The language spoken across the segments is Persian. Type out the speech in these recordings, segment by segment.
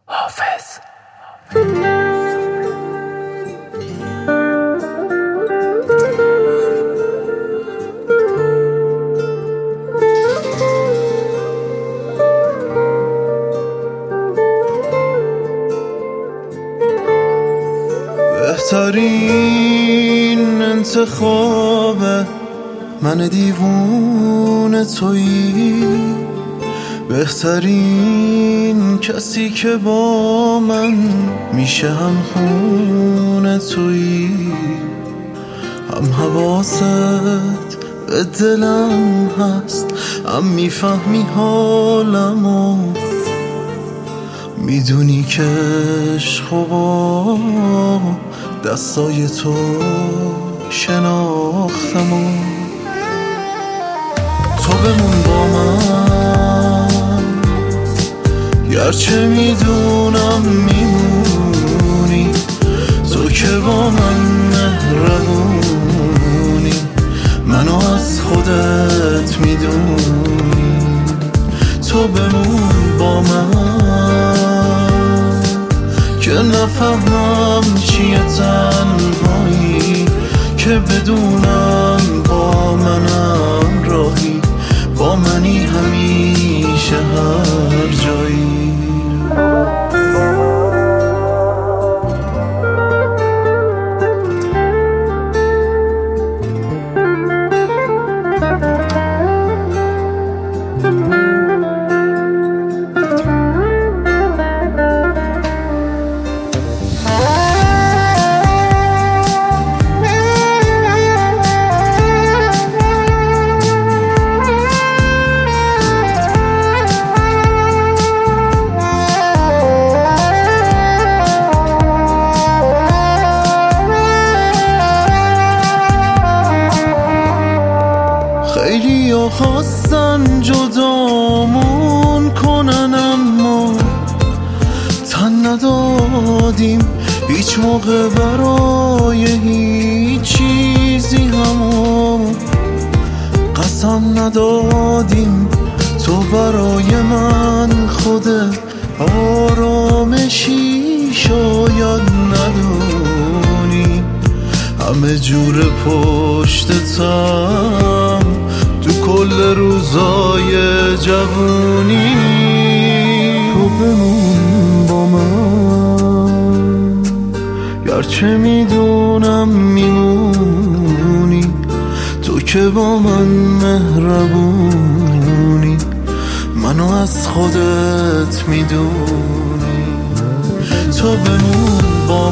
حافظ. بهترین انتخاب من دیوونه تویی، بهترین کسی که با من میشه هم خونه تویی، هم حواست به دلم هست، هم میفهمی حالمو، میدونی که عشق و با دستای تو شناختمو. تو بمون با من گرچه میدونم میمونی، تو که با من مهربونی، منو از خودت میدونی. تو بمون با من که نفهمم چیه تنهایی، که بدونم با منم راهی، با منی همیشه هر جایی. خیلی ها خواستن جدامون کنن، اما تن ندادیم هیچ موقع برای هیچ چیزی، همون قسم ندادیم تو برای من خودت آرامشی شاید ندونی، همه جور پشتتم تو کل روزای جوونی. تو بمون با من گرچه میدونم میمونی، تو که با من مهربونی، منو از خودت میدونی. تو بمون با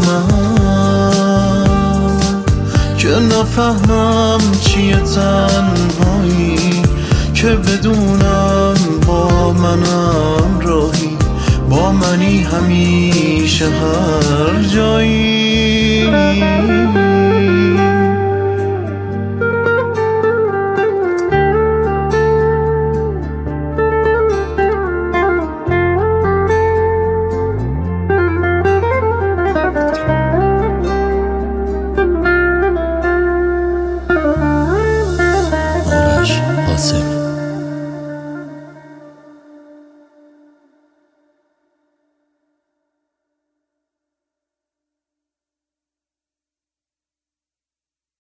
من که نفهمم چیه تنهایی، که بدونم با منم راهی، با منی همیشه هر جایی. حافظ.